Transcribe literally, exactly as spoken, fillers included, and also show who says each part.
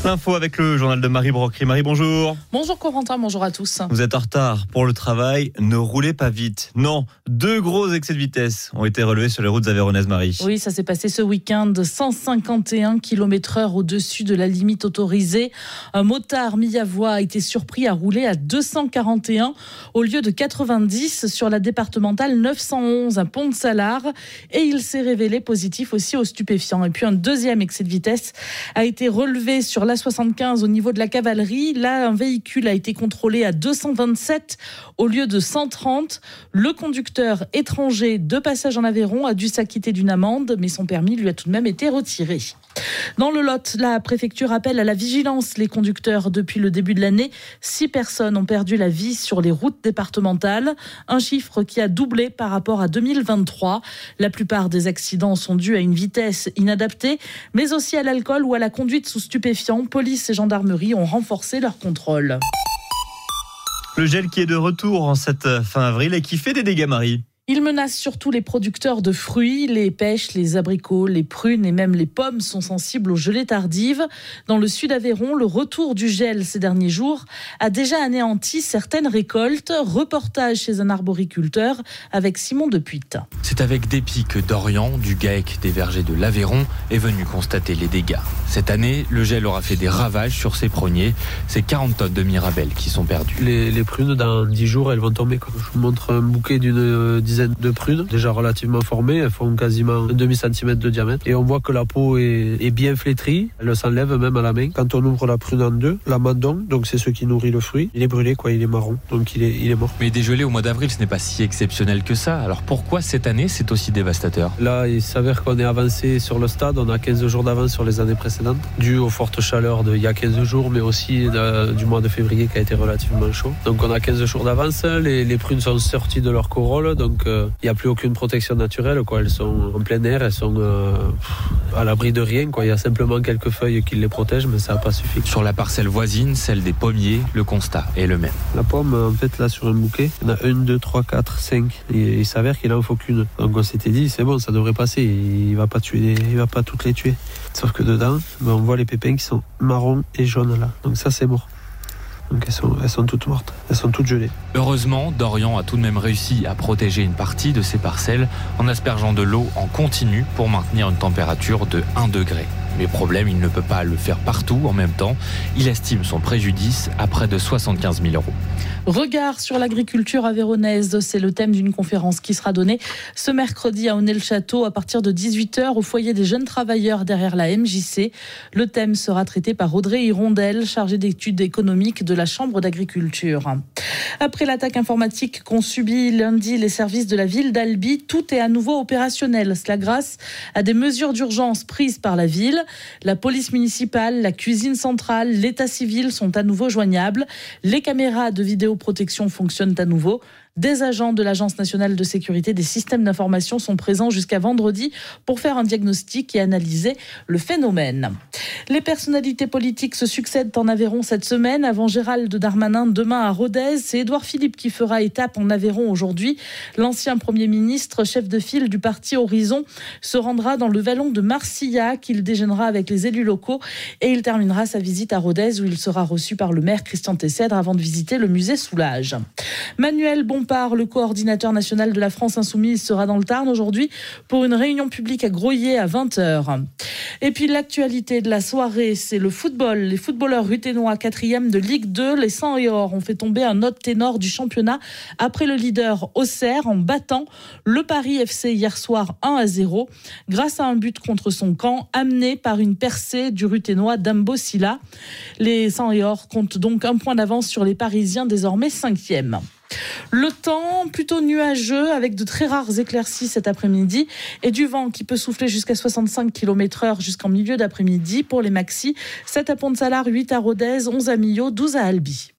Speaker 1: L'info avec le journal de Marie Brocry. Marie, bonjour.
Speaker 2: Bonjour Corentin, bonjour à tous.
Speaker 1: Vous êtes en retard pour le travail, ne roulez pas vite. Non, deux gros excès de vitesse ont été relevés sur les routes aveyronnaises, Marie.
Speaker 2: Oui, ça s'est passé ce week-end, cent cinquante et un kilomètres heure au-dessus de la limite autorisée. Un motard mis à voie a été surpris à rouler à deux cent quarante et un au lieu de quatre-vingt-dix sur la départementale neuf cent onze à Pont-de-Salard. Et il s'est révélé positif aussi aux stupéfiants. Et puis un deuxième excès de vitesse a été relevé sur la soixante-quinze au niveau de la cavalerie. Là, un véhicule a été contrôlé à deux cent vingt-sept au lieu de cent trente. Le conducteur étranger de passage en Aveyron a dû s'acquitter d'une amende, mais son permis lui a tout de même été retiré. Dans le Lot, la préfecture appelle à la vigilance les conducteurs. Depuis le début de l'année, six personnes ont perdu la vie sur les routes départementales, un chiffre qui a doublé par rapport à deux mille vingt-trois. La plupart des accidents sont dus à une vitesse inadaptée, mais aussi à l'alcool ou à la conduite sous stupéfiants. Police et gendarmerie ont renforcé leur contrôle.
Speaker 1: Le gel qui est de retour en cette fin avril et qui fait des dégâts, Marie.
Speaker 2: Il menace surtout les producteurs de fruits, les pêches, les abricots, les prunes et même les pommes sont sensibles aux gelées tardives. Dans le sud Aveyron, le retour du gel ces derniers jours a déjà anéanti certaines récoltes. Reportage chez un arboriculteur avec Simon Depuitte.
Speaker 3: C'est avec dépit que Dorian, du GAEC des vergers de l'Aveyron, est venu constater les dégâts. Cette année, le gel aura fait des ravages sur ses pruniers. C'est quarante tonnes de mirabelle qui sont perdues.
Speaker 4: Les, les prunes, dans dix jours, elles vont tomber. Je vous montre un bouquet d'une dizaine de prunes, déjà relativement formées, elles font quasiment un demi-centimètre de diamètre et on voit que la peau est, est bien flétrie, elle s'enlève même à la main. Quand on ouvre la prune en deux, l'amandon, donc c'est ce qui nourrit le fruit, il est brûlé, quoi, il est marron, donc il est, il est mort.
Speaker 3: Mais des gelées au mois d'avril, ce n'est pas si exceptionnel que ça. Alors pourquoi cette année c'est aussi dévastateur ?
Speaker 4: Là, il s'avère qu'on est avancé sur le stade, on a quinze jours d'avance sur les années précédentes, dû aux fortes chaleurs d'il y a quinze jours, mais aussi de, du mois de février qui a été relativement chaud. Donc on a quinze jours d'avance, les, les prunes sont sorties de leur corolle, donc il euh, n'y a plus aucune protection naturelle, quoi. Elles sont en plein air, elles sont euh, à l'abri de rien, quoi. Il y a simplement quelques feuilles qui les protègent, mais ça n'a pas suffi.
Speaker 3: Sur la parcelle voisine, celle des pommiers, le constat est le même.
Speaker 4: La pomme, en fait, là sur un bouquet, il y en a une, deux, trois, quatre, cinq. Et il s'avère qu'il en faut qu'une. Donc on s'était dit, c'est bon, ça devrait passer. Il va pas tuer, les... il va pas toutes les tuer. Sauf que dedans, ben, on voit les pépins qui sont marrons et jaunes là. Donc ça, c'est mort. Donc elles sont, elles sont toutes mortes, elles sont toutes gelées.
Speaker 3: Heureusement, Dorian a tout de même réussi à protéger une partie de ses parcelles en aspergeant de l'eau en continu pour maintenir une température de un degré. Mais problème, il ne peut pas le faire partout en même temps. Il estime son préjudice à près de soixante-quinze mille euros.
Speaker 2: Regard sur l'agriculture aveyronnaise, c'est le thème d'une conférence qui sera donnée ce mercredi à Aunay-le-Château à partir de dix-huit heures au foyer des jeunes travailleurs derrière la M J C. Le thème sera traité par Audrey Hirondelle, chargée d'études économiques de la Chambre d'agriculture. Après l'attaque informatique qu'ont subi lundi les services de la ville d'Albi, tout est à nouveau opérationnel. Cela grâce à des mesures d'urgence prises par la ville. La police municipale, la cuisine centrale, l'état civil sont à nouveau joignables. Les caméras de vidéoprotection fonctionnent à nouveau. Des agents de l'Agence nationale de sécurité des systèmes d'information sont présents jusqu'à vendredi pour faire un diagnostic et analyser le phénomène. Les personnalités politiques se succèdent en Aveyron cette semaine. Avant Gérald Darmanin, demain à Rodez, c'est Édouard Philippe qui fera étape en Aveyron aujourd'hui. L'ancien Premier ministre, chef de file du parti Horizon, se rendra dans le vallon de Marcillac. Il déjeunera avec les élus locaux et il terminera sa visite à Rodez où il sera reçu par le maire Christian Tessèdre avant de visiter le musée Soulages. Manuel Bompard, le coordinateur national de la France Insoumise, sera dans le Tarn aujourd'hui pour une réunion publique à Groyer à vingt heures. Et puis l'actualité de la soirée, c'est le football. Les footballeurs ruthénois quatrième de Ligue deux, les cent et or, ont fait tomber un autre ténor du championnat après le leader Auxerre en battant le Paris F C hier soir un à zéro grâce à un but contre son camp amené par une percée du ruthénois Dambo Silla. Les cent et or comptent donc un point d'avance sur les Parisiens désormais cinquième. Le temps plutôt nuageux avec de très rares éclaircies cet après-midi et du vent qui peut souffler jusqu'à soixante-cinq kilomètres heure jusqu'en milieu d'après-midi pour les maxis. sept à Pont-de-Salard, huit à Rodez, onze à Millau, douze à Albi.